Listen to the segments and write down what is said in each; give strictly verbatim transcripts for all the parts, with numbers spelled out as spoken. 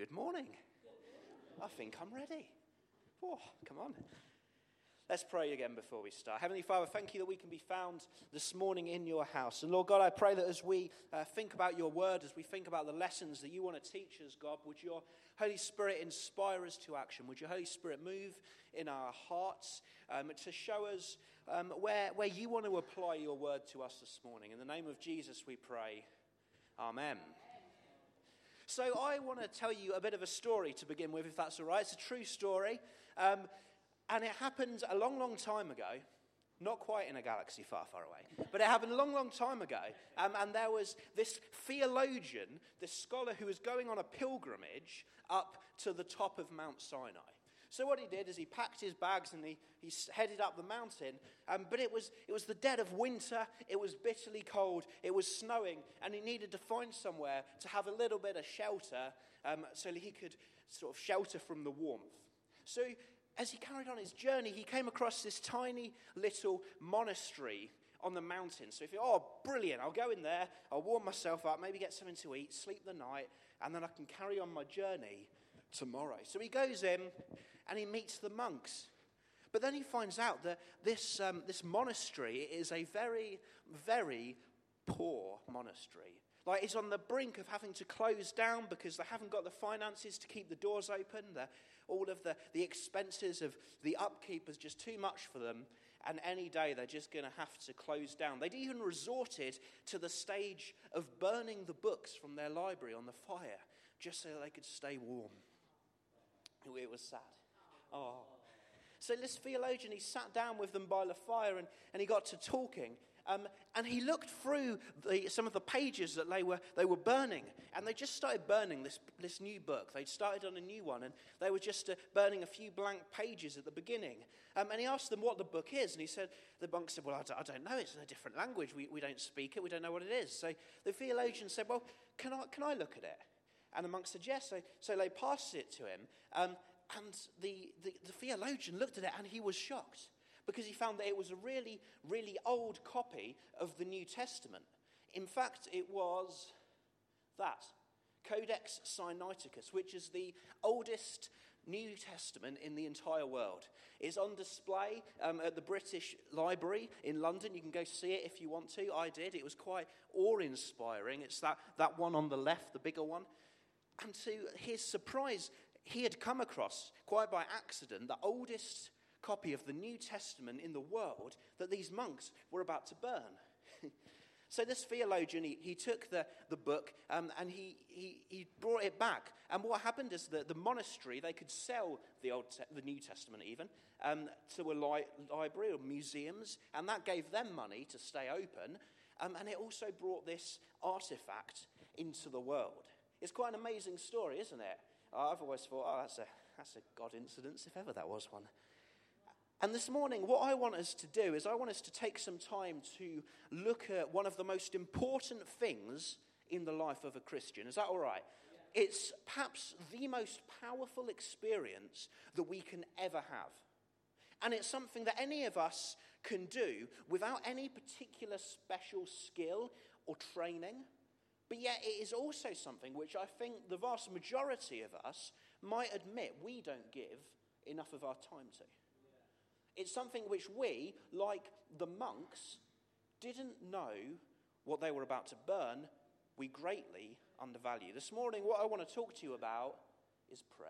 Good morning. I think I'm ready. Oh, come on. Let's pray again before we start. Heavenly Father, thank you that we can be found this morning in your house. And Lord God, I pray that as we uh, think about your word, as we think about the lessons that you want to teach us, God, would your Holy Spirit inspire us to action? Would your Holy Spirit move in our hearts um, to show us um, where, where you want to apply your word to us this morning? In the name of Jesus we pray. Amen. So I want to tell you a bit of a story to begin with, if that's all right. It's a true story. Um, and it happened a long, long time ago. Not quite in a galaxy far, far away. But it happened a long, long time ago. Um, and there was this theologian, this scholar who was going on a pilgrimage up to the top of Mount Sinai. So what he did is he packed his bags and he, he headed up the mountain. Um, but it was it was the dead of winter. It was bitterly cold. It was snowing. And he needed to find somewhere to have a little bit of shelter um, so that he could sort of shelter from the warmth. So as he carried on his journey, he came across this tiny little monastery on the mountain. So if you're, oh, brilliant, I'll go in there, I'll warm myself up, maybe get something to eat, sleep the night, and then I can carry on my journey tomorrow. So he goes in and he meets the monks. But then he finds out that this um, this monastery is a very, very poor monastery. Like, it's on the brink of having to close down because they haven't got the finances to keep the doors open. The, all of the, the expenses of the upkeep is just too much for them. And any day they're just going to have to close down. They'd even resorted to the stage of burning the books from their library on the fire just so they could stay warm. It was sad. Oh. So this theologian, he sat down with them by the fire and, and he got to talking. Um, and he looked through the, some of the pages that they were they were burning. And they just started burning this, this new book. They'd started on a new one. And they were just uh, burning a few blank pages at the beginning. Um, and he asked them what the book is. And he said, the monk said, well, I don't, I don't know. It's in a different language. We, we don't speak it. We don't know what it is. So the theologian said, well, can I, can I look at it? And the monk said, yes. So, so they passed it to him. Um, and the, the, the theologian looked at it and he was shocked. Because he found that it was a really, really old copy of the New Testament. In fact, it was that, Codex Sinaiticus, which is the oldest New Testament in the entire world. It's on display um, at the British Library in London. You can go see it if you want to. I did. It was quite awe-inspiring. It's that, that one on the left, the bigger one. And to his surprise, he had come across, quite by accident, the oldest copy of the New Testament in the world that these monks were about to burn. So this theologian, he, he took the, the book um, and he, he, he brought it back. And what happened is that the monastery, they could sell the Old Te- the New Testament even, um, to a li- library or museums, and that gave them money to stay open. Um, and it also brought this artifact into the world. It's quite an amazing story, isn't it? I've always thought, oh, that's a, that's a God incidence, if ever that was one. And this morning, what I want us to do is I want us to take some time to look at one of the most important things in the life of a Christian. Is that all right? Yeah. It's perhaps the most powerful experience that we can ever have. And it's something that any of us can do without any particular special skill or training. But yet it is also something which I think the vast majority of us might admit we don't give enough of our time to. It's something which we, like the monks, didn't know what they were about to burn. We greatly undervalue. This morning, what I want to talk to you about is prayer.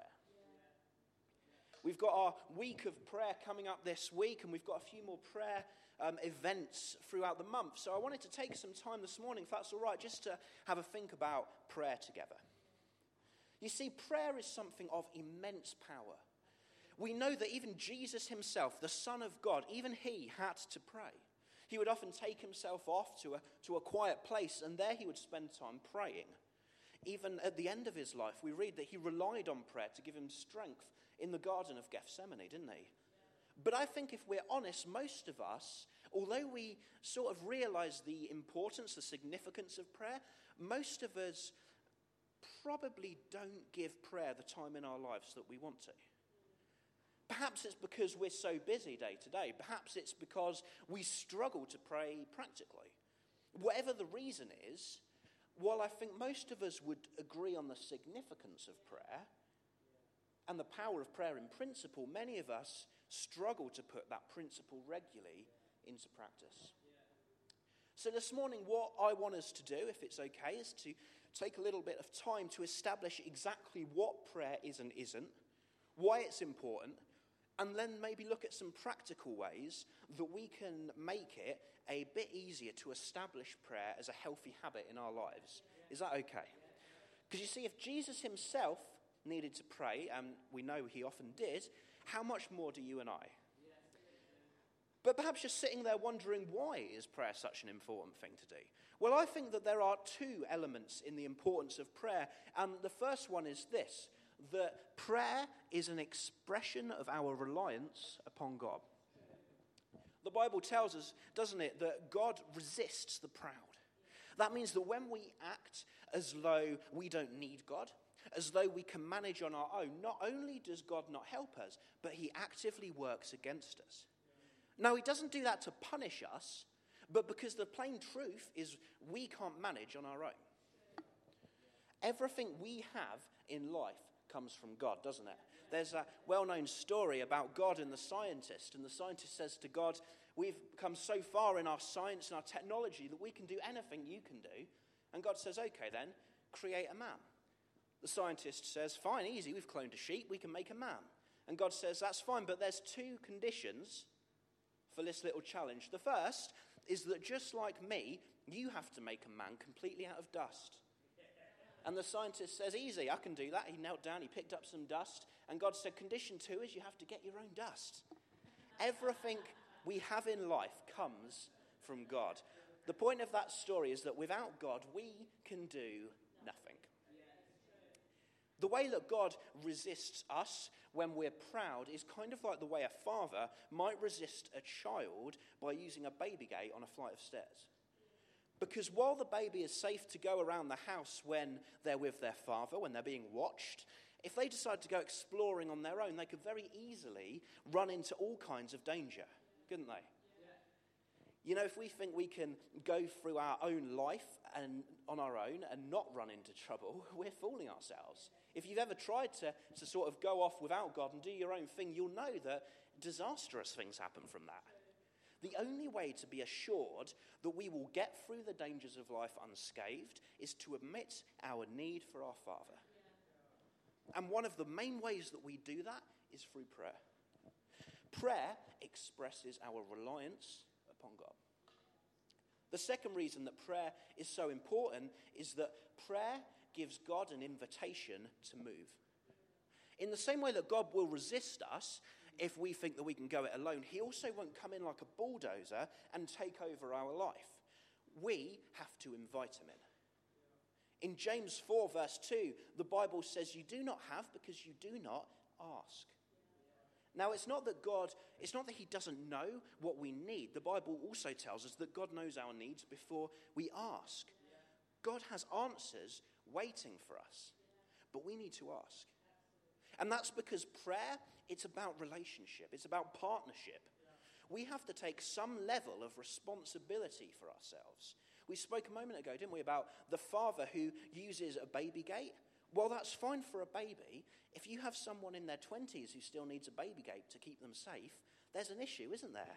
We've got our week of prayer coming up this week, and we've got a few more prayer um, events throughout the month. So I wanted to take some time this morning, if that's all right, just to have a think about prayer together. You see, prayer is something of immense power. We know that even Jesus himself, the Son of God, even he had to pray. He would often take himself off to a, to a quiet place, and there he would spend time praying. Even at the end of his life, we read that he relied on prayer to give him strength in the Garden of Gethsemane, didn't he? But I think if we're honest, most of us, although we sort of realize the importance, the significance of prayer, most of us probably don't give prayer the time in our lives that we want to. Perhaps it's because we're so busy day to day. Perhaps it's because we struggle to pray practically. Whatever the reason is, while I think most of us would agree on the significance of prayer and the power of prayer in principle, many of us struggle to put that principle regularly into practice. So this morning, what I want us to do, if it's okay, is to take a little bit of time to establish exactly what prayer is and isn't, why it's important, and then maybe look at some practical ways that we can make it a bit easier to establish prayer as a healthy habit in our lives. Is that okay? Because you see, if Jesus himself needed to pray, and we know he often did, how much more do you and I? But perhaps you're sitting there wondering, why is prayer such an important thing to do? Well, I think that there are two elements in the importance of prayer. And the first one is this, that prayer is an expression of our reliance upon God. The Bible tells us, doesn't it, that God resists the proud. That means that when we act as though we don't need God, as though we can manage on our own, not only does God not help us, but he actively works against us. Now, he doesn't do that to punish us, but because the plain truth is we can't manage on our own. Everything we have in life comes from God, doesn't it? There's a well-known story about God and the scientist, and the scientist says to God, we've come so far in our science and our technology that we can do anything you can do. And God says, okay then, create a man. The scientist says, fine, easy, we've cloned a sheep, we can make a man. And God says, that's fine, but there's two conditions for this little challenge. The first is that just like me, you have to make a man completely out of dust. And the scientist says, easy, I can do that. He knelt down, he picked up some dust, and God said, condition two is you have to get your own dust. Everything we have in life comes from God. The point of that story is that without God, we can do nothing. The way that God resists us when we're proud is kind of like the way a father might resist a child by using a baby gate on a flight of stairs. Because while the baby is safe to go around the house when they're with their father, when they're being watched, if they decide to go exploring on their own, they could very easily run into all kinds of danger, couldn't they? You know, if we think we can go through our own life and on our own and not run into trouble, we're fooling ourselves. If you've ever tried to, to sort of go off without God and do your own thing, you'll know that disastrous things happen from that. The only way to be assured that we will get through the dangers of life unscathed is to admit our need for our Father. And one of the main ways that we do that is through prayer. Prayer expresses our reliance upon God. The second reason that prayer is so important is that prayer gives God an invitation to move. In the same way that God will resist us if we think that we can go it alone, he also won't come in like a bulldozer and take over our life. We have to invite him in. In James four verse two, the Bible says, you do not have because you do not ask. Now, it's not that God, it's not that he doesn't know what we need. The Bible also tells us that God knows our needs before we ask. God has answers waiting for us, but we need to ask. And that's because prayer, it's about relationship. It's about partnership. We have to take some level of responsibility for ourselves. We spoke a moment ago, didn't we, about the father who uses a baby gate. Well, that's fine for a baby. If you have someone in their twenties who still needs a baby gate to keep them safe, there's an issue, isn't there?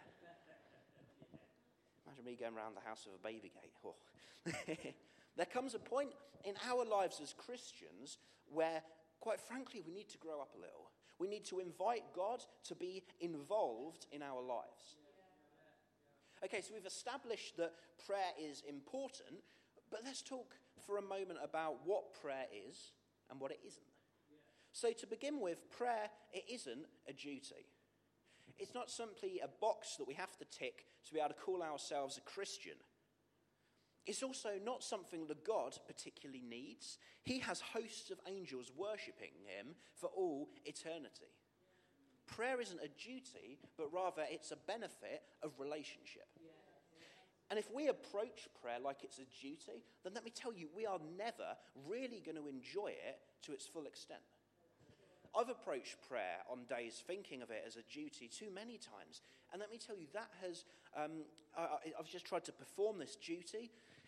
Imagine me going around the house with a baby gate. Oh. There comes a point in our lives as Christians where, quite frankly, we need to grow up a little. We need to invite God to be involved in our lives. Okay, so we've established that prayer is important, but let's talk for a moment about what prayer is and what it isn't. So to begin with, prayer, it isn't a duty. It's not simply a box that we have to tick to be able to call ourselves a Christian. It's also not something that God particularly needs. He has hosts of angels worshipping him for all eternity. Prayer isn't a duty, but rather it's a benefit of relationship. And if we approach prayer like it's a duty, then let me tell you, we are never really going to enjoy it to its full extent. I've approached prayer on days thinking of it as a duty too many times. And let me tell you, that has, um, I, I've just tried to perform this duty,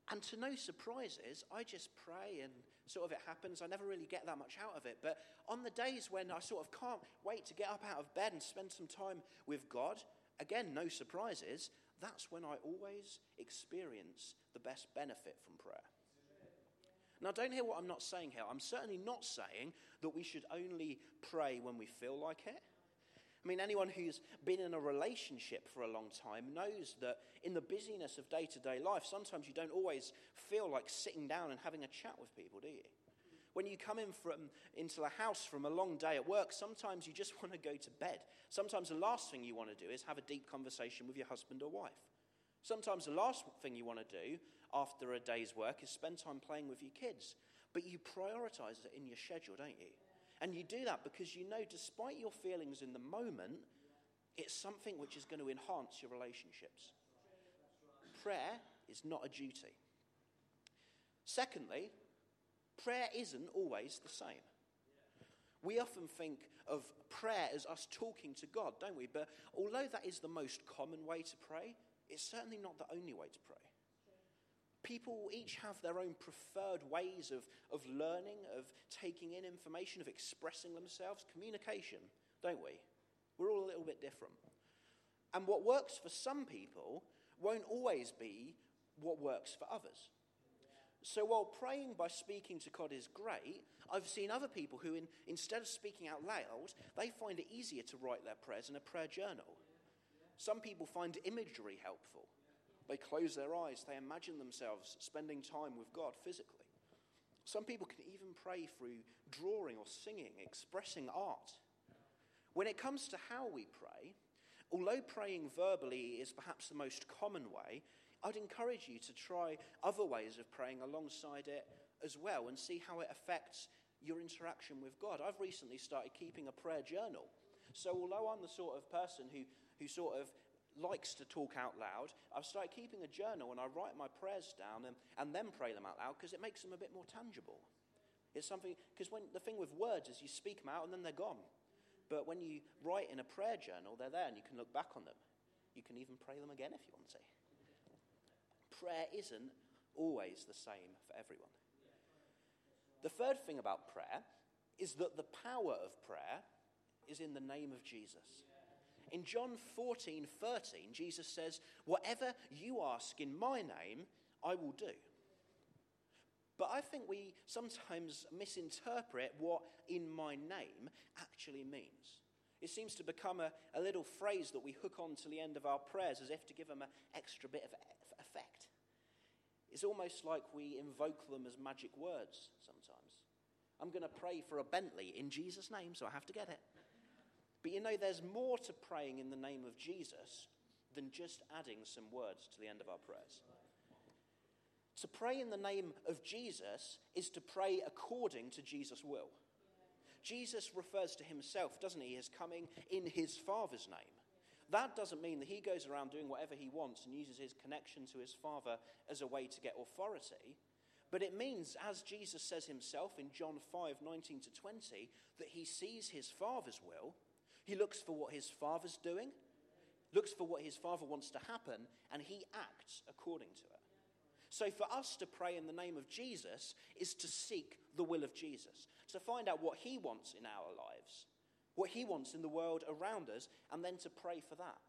And to no surprises, I just pray and sort of it happens. I never really get that much out of it. But on the days when I sort of can't wait to get up out of bed and spend some time with God, again, no surprises, that's when I always experience the best benefit from prayer. Now, don't hear what I'm not saying here. I'm certainly not saying that we should only pray when we feel like it. I mean, anyone who's been in a relationship for a long time knows that in the busyness of day-to-day life, sometimes you don't always feel like sitting down and having a chat with people, do you? When you come in from into the house from a long day at work, sometimes you just want to go to bed. Sometimes the last thing you want to do is have a deep conversation with your husband or wife. Sometimes the last thing you want to do after a day's work is spend time playing with your kids. But you prioritize it in your schedule, don't you? And you do that because you know, despite your feelings in the moment, it's something which is going to enhance your relationships. Prayer is not a duty. Secondly, prayer isn't always the same. We often think of prayer as us talking to God, don't we? But although that is the most common way to pray, it's certainly not the only way to pray. People each have their own preferred ways of, of learning, of taking in information, of expressing themselves. Communication, don't we? We're all a little bit different. And what works for some people won't always be what works for others. So while praying by speaking to God is great, I've seen other people who, in, instead of speaking out loud, they find it easier to write their prayers in a prayer journal. Some people find imagery helpful. They close their eyes, they imagine themselves spending time with God physically. Some people can even pray through drawing or singing, expressing art. When it comes to how we pray, although praying verbally is perhaps the most common way, I'd encourage you to try other ways of praying alongside it as well and see how it affects your interaction with God. I've recently started keeping a prayer journal. So although I'm the sort of person who, who sort of likes to talk out loud, I've started keeping a journal and I write my prayers down and, and then pray them out loud because it makes them a bit more tangible. It's something, because when the thing with words is you speak them out and then they're gone. But when you write in a prayer journal, they're there and you can look back on them. You can even pray them again if you want to. Prayer isn't always the same for everyone. The third thing about prayer is that the power of prayer is in the name of Jesus. In John fourteen thirteen, Jesus says, "Whatever you ask in my name, I will do." But I think we sometimes misinterpret what "in my name" actually means. It seems to become a, a little phrase that we hook on to the end of our prayers as if to give them an extra bit of effect. It's almost like we invoke them as magic words sometimes. I'm going to pray for a Bentley in Jesus' name, so I have to get it. But you know, there's more to praying in the name of Jesus than just adding some words to the end of our prayers. To pray in the name of Jesus is to pray according to Jesus' will. Jesus refers to himself, doesn't he, as coming in his Father's name. That doesn't mean that he goes around doing whatever he wants and uses his connection to his Father as a way to get authority. But it means, as Jesus says himself in John five nineteen to twenty, that he sees his Father's will. He looks for what his Father's doing, looks for what his Father wants to happen, and he acts according to it. So for us to pray in the name of Jesus is to seek the will of Jesus, to find out what he wants in our lives, what he wants in the world around us, and then to pray for that.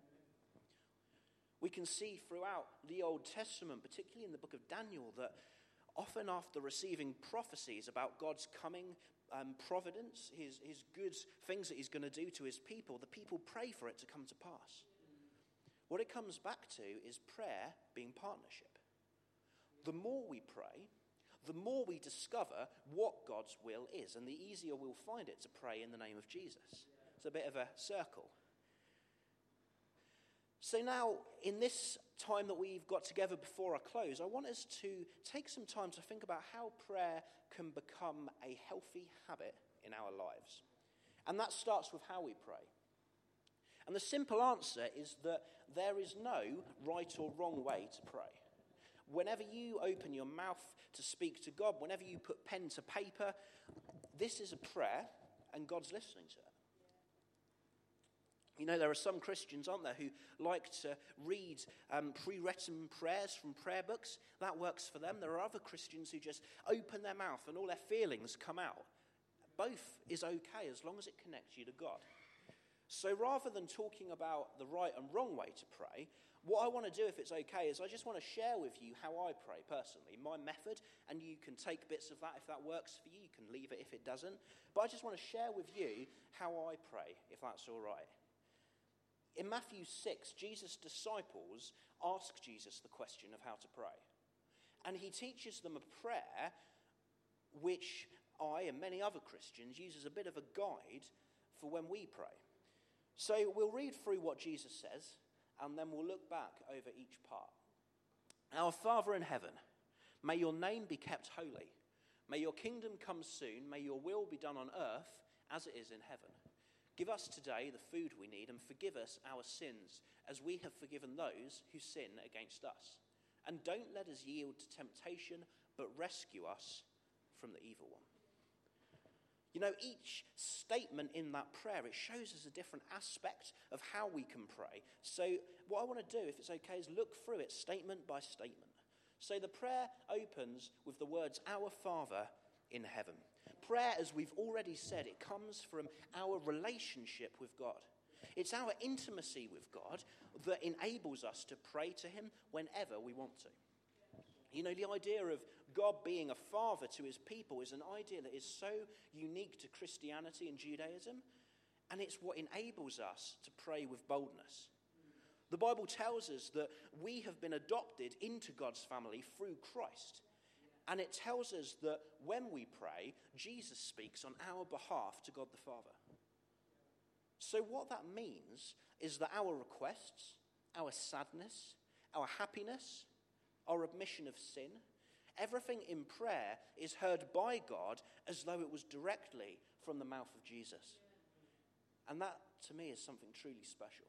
We can see throughout the Old Testament, particularly in the book of Daniel, that often after receiving prophecies about God's coming um, providence, his, his good things that he's going to do to his people, the people pray for it to come to pass. What it comes back to is prayer being partnership. The more we pray, the more we discover what God's will is, and the easier we'll find it to pray in the name of Jesus. It's a bit of a circle. So now, in this time that we've got together before I close, I want us to take some time to think about how prayer can become a healthy habit in our lives. And that starts with how we pray. And the simple answer is that there is no right or wrong way to pray. Whenever you open your mouth to speak to God, whenever you put pen to paper, this is a prayer and God's listening to it. You know, there are some Christians, aren't there, who like to read um, pre-written prayers from prayer books. That works for them. There are other Christians who just open their mouth and all their feelings come out. Both is okay as long as it connects you to God. So rather than talking about the right and wrong way to pray, what I want to do, if it's okay, is I just want to share with you how I pray personally, my method, and you can take bits of that if that works for you. You can leave it if it doesn't. But I just want to share with you how I pray, if that's all right. In Matthew six, Jesus' disciples ask Jesus the question of how to pray. And he teaches them a prayer which I and many other Christians use as a bit of a guide for when we pray. So we'll read through what Jesus says, and then we'll look back over each part. Our Father in heaven, may your name be kept holy. May your kingdom come soon. May your will be done on earth as it is in heaven. Give us today the food we need, and forgive us our sins as we have forgiven those who sin against us. And don't let us yield to temptation, but rescue us from the evil one. You know, each statement in that prayer, it shows us a different aspect of how we can pray. So what I want to do, if it's okay, is look through it statement by statement. So the prayer opens with the words, Our Father in heaven. Prayer, as we've already said, it comes from our relationship with God. It's our intimacy with God that enables us to pray to him whenever we want to. You know, the idea of God being a father to his people is an idea that is so unique to Christianity and Judaism, and it's what enables us to pray with boldness. The Bible tells us that we have been adopted into God's family through Christ. And it tells us that when we pray, Jesus speaks on our behalf to God the Father. So what that means is that our requests, our sadness, our happiness, our admission of sin, everything in prayer is heard by God as though it was directly from the mouth of Jesus. And that, to me, is something truly special.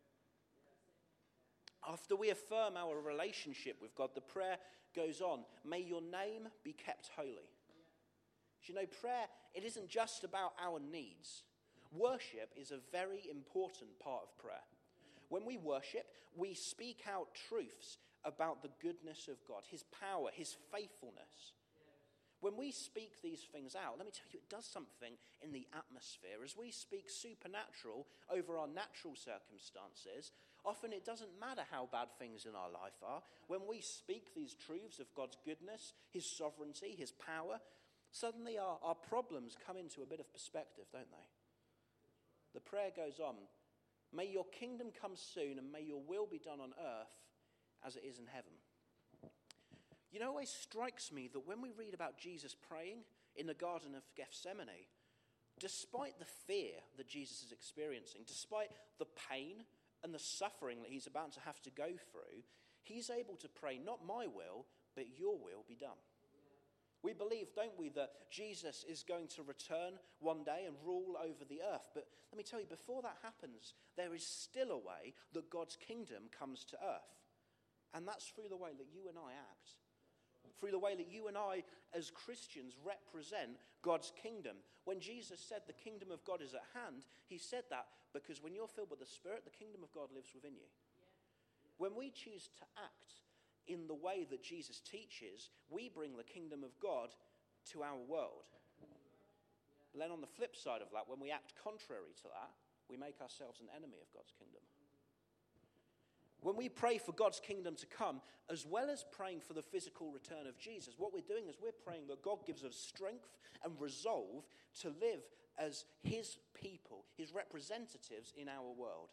After we affirm our relationship with God, the prayer goes on, may your name be kept holy. You know, prayer, it isn't just about our needs. Worship is a very important part of prayer. When we worship, we speak out truths about the goodness of God, his power, his faithfulness. When we speak these things out, let me tell you, it does something in the atmosphere. As we speak supernatural over our natural circumstances, often it doesn't matter how bad things in our life are. When we speak these truths of God's goodness, his sovereignty, his power, suddenly our, our problems come into a bit of perspective, don't they? The prayer goes on, may your kingdom come soon and may your will be done on earth as it is in heaven. You know, it always strikes me that when we read about Jesus praying in the Garden of Gethsemane, despite the fear that Jesus is experiencing, despite the pain and the suffering that he's about to have to go through, he's able to pray, not my will, but your will be done. We believe, don't we, that Jesus is going to return one day and rule over the earth. But let me tell you, before that happens, there is still a way that God's kingdom comes to earth. And that's through the way that you and I act. Through the way that you and I, as Christians, represent God's kingdom. When Jesus said the kingdom of God is at hand, he said that because when you're filled with the Spirit, the kingdom of God lives within you. When we choose to act in the way that Jesus teaches, we bring the kingdom of God to our world. But then on the flip side of that, when we act contrary to that, we make ourselves an enemy of God's kingdom. When we pray for God's kingdom to come, as well as praying for the physical return of Jesus, what we're doing is we're praying that God gives us strength and resolve to live as his people, his representatives in our world.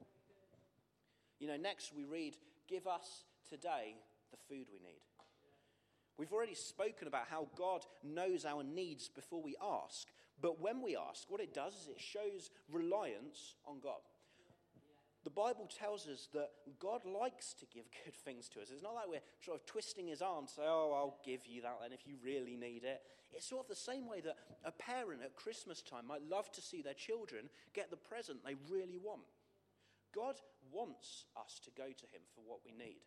You know, next we read, give us today the food we need. We've already spoken about how God knows our needs before we ask. But when we ask, what it does is it shows reliance on God. The Bible tells us that God likes to give good things to us. It's not like we're sort of twisting his arm to say, oh, I'll give you that then if you really need it. It's sort of the same way that a parent at Christmas time might love to see their children get the present they really want. God wants us to go to him for what we need.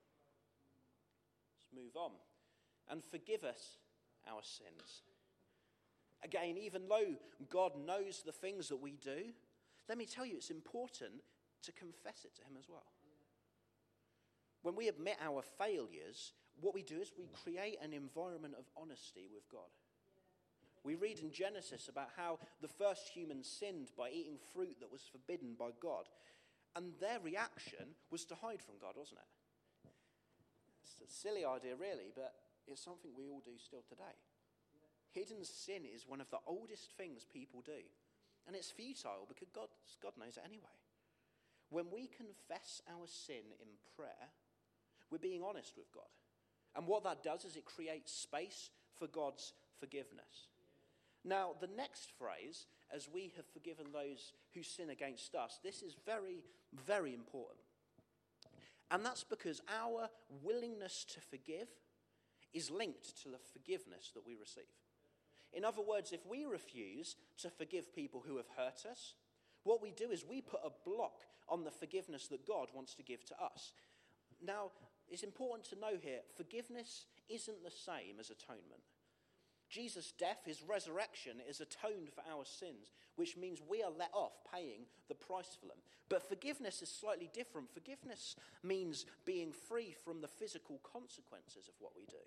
Let's move on. And forgive us our sins. Again, even though God knows the things that we do, let me tell you, it's important to confess it to him as well. When we admit our failures, what we do is we create an environment of honesty with God. We read in Genesis about how the first humans sinned by eating fruit that was forbidden by God. And their reaction was to hide from God, wasn't it? It's a silly idea, really, but it's something we all do still today. Hidden sin is one of the oldest things people do. And it's futile because God, God knows it anyway. When we confess our sin in prayer, we're being honest with God. And what that does is it creates space for God's forgiveness. Now, the next phrase, as we have forgiven those who sin against us, this is very, very important. And that's because our willingness to forgive is linked to the forgiveness that we receive. In other words, if we refuse to forgive people who have hurt us, what we do is we put a block on the forgiveness that God wants to give to us. Now, it's important to know here, forgiveness isn't the same as atonement. Jesus' death, his resurrection, is atoned for our sins, which means we are let off paying the price for them. But forgiveness is slightly different. Forgiveness means being free from the physical consequences of what we do.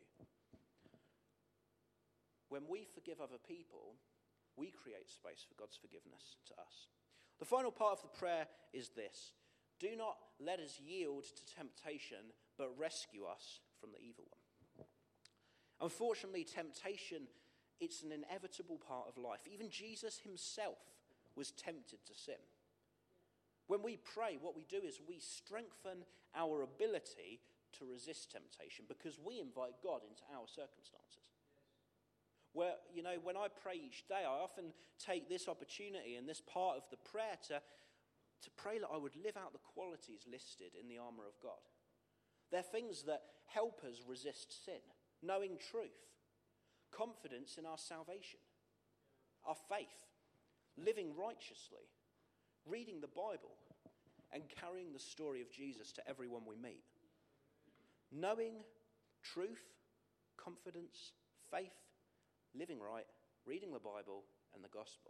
When we forgive other people, we create space for God's forgiveness to us. The final part of the prayer is this: do not let us yield to temptation, but rescue us from the evil one. Unfortunately, temptation, it's an inevitable part of life. Even Jesus himself was tempted to sin. When we pray, what we do is we strengthen our ability to resist temptation because we invite God into our circumstances. Where, you know, when I pray each day, I often take this opportunity and this part of the prayer to, to pray that I would live out the qualities listed in the armour of God. They're things that help us resist sin. Knowing truth, confidence in our salvation, our faith, living righteously, reading the Bible, and carrying the story of Jesus to everyone we meet. Knowing truth, confidence, faith, living right, reading the Bible, and the gospel.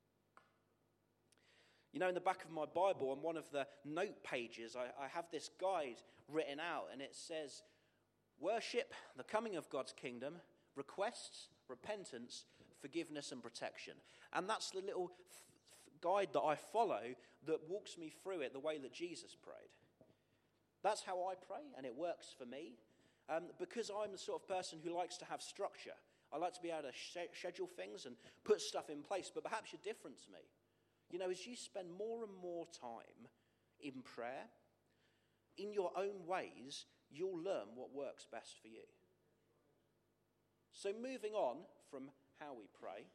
You know, in the back of my Bible, on one of the note pages, I, I have this guide written out, and it says, worship, the coming of God's kingdom, requests, repentance, forgiveness and protection. And that's the little f- guide that I follow that walks me through it the way that Jesus prayed. That's how I pray, and it works for me. Um, because I'm the sort of person who likes to have structure. I like to be able to sh- schedule things and put stuff in place, but perhaps you're different to me. You know, as you spend more and more time in prayer, in your own ways, you'll learn what works best for you. So moving on from how we pray,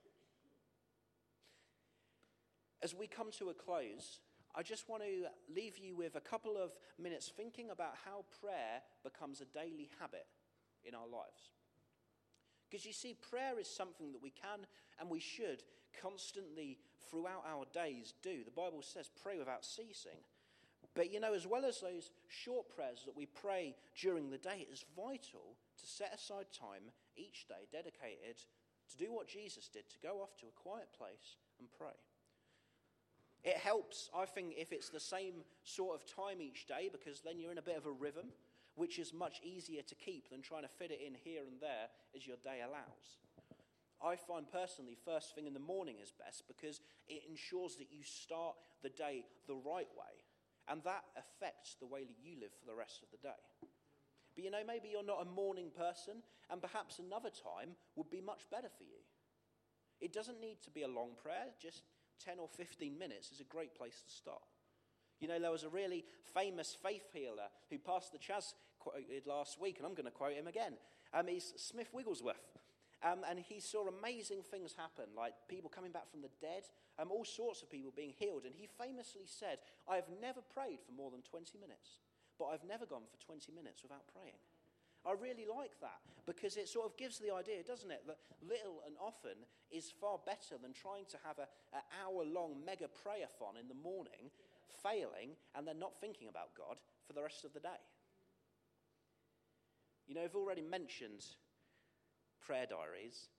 as we come to a close, I just want to leave you with a couple of minutes thinking about how prayer becomes a daily habit in our lives. Because you see, prayer is something that we can and we should constantly throughout our days do. The Bible says pray without ceasing. But you know, as well as those short prayers that we pray during the day, it is vital to set aside time each day dedicated to do what Jesus did, to go off to a quiet place and pray. It helps, I think, if it's the same sort of time each day, because then you're in a bit of a rhythm, which is much easier to keep than trying to fit it in here and there as your day allows. I find personally first thing in the morning is best because it ensures that you start the day the right way. And that affects the way that you live for the rest of the day. But you know, maybe you're not a morning person, and perhaps another time would be much better for you. It doesn't need to be a long prayer, just ten or fifteen minutes is a great place to start. You know, there was a really famous faith healer who Pastor Chaz quoted last week, and I'm going to quote him again. Um, he's Smith Wigglesworth. Um, and he saw amazing things happen, like people coming back from the dead, um, all sorts of people being healed. And he famously said, I have never prayed for more than twenty minutes, but I've never gone for twenty minutes without praying. I really like that because it sort of gives the idea, doesn't it, that little and often is far better than trying to have a, an hour-long mega prayer-thon in the morning, failing, and then not thinking about God for the rest of the day. You know, I've already mentioned prayer diaries.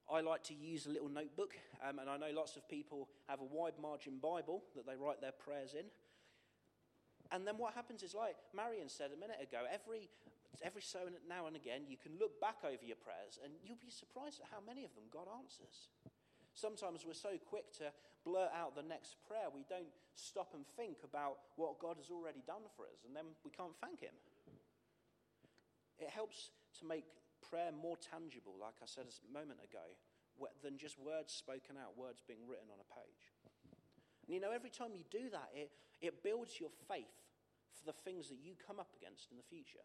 I like to use a little notebook, um, and I know lots of people have a wide margin Bible that they write their prayers in. And then what happens is, like Marion said a minute ago, every every so now and again you can look back over your prayers and you'll be surprised at how many of them God answers. Sometimes we're so quick to blurt out the next prayer, we don't stop and think about what God has already done for us, and then we can't thank him. It helps to make prayer more tangible, like I said a moment ago, than just words spoken out, words being written on a page. And you know, every time you do that, it, it builds your faith for the things that you come up against in the future.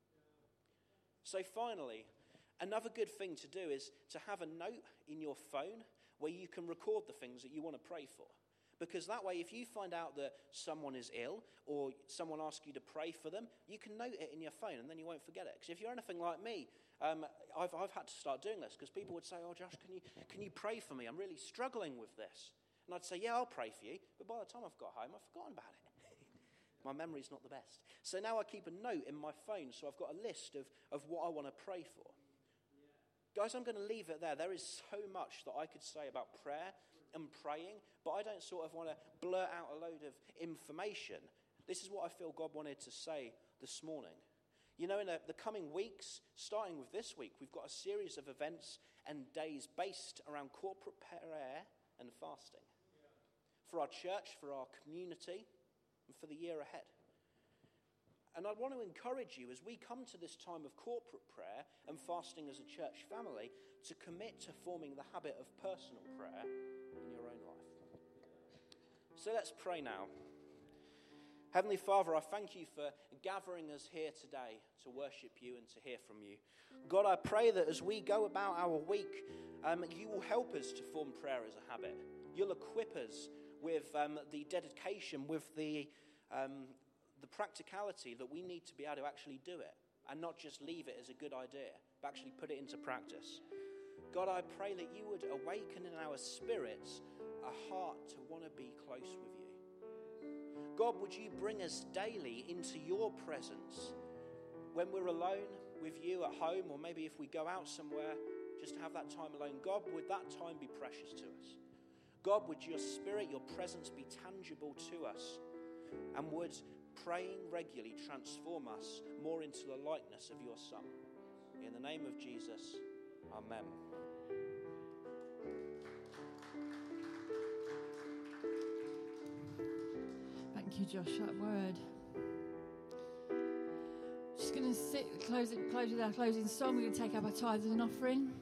So finally, another good thing to do is to have a note in your phone where you can record the things that you want to pray for. Because that way, if you find out that someone is ill or someone asks you to pray for them, you can note it in your phone and then you won't forget it. Because if you're anything like me, um, I've, I've had to start doing this because people would say, oh, Josh, can you, can you pray for me? I'm really struggling with this. And I'd say, yeah, I'll pray for you. But by the time I've got home, I've forgotten about it. My memory's not the best. So now I keep a note in my phone so I've got a list of, of what I want to pray for. Yeah. Guys, I'm going to leave it there. There is so much that I could say about prayer and praying, but I don't sort of want to blurt out a load of information. This is what I feel God wanted to say this morning. You know, in the, the coming weeks, starting with this week, we've got a series of events and days based around corporate prayer and fasting. Yeah. For our church, for our community, and for the year ahead. And I want to encourage you as we come to this time of corporate prayer and fasting as a church family to commit to forming the habit of personal prayer in your own life. So let's pray now. Heavenly Father, I thank you for gathering us here today to worship you and to hear from you. God, I pray that as we go about our week, um, you will help us to form prayer as a habit. You'll equip us with um, the dedication, with the um, the practicality that we need to be able to actually do it and not just leave it as a good idea, but actually put it into practice. God, I pray that you would awaken in our spirits a heart to want to be close with you. God, would you bring us daily into your presence when we're alone with you at home, or maybe if we go out somewhere just to have that time alone. God, would that time be precious to us? God, would your spirit, your presence be tangible to us? And would praying regularly transform us more into the likeness of your Son? In the name of Jesus, amen. Thank you, Josh, that word. Just going to sit, close it, close with our closing song. We're going to take up our tithes and offering.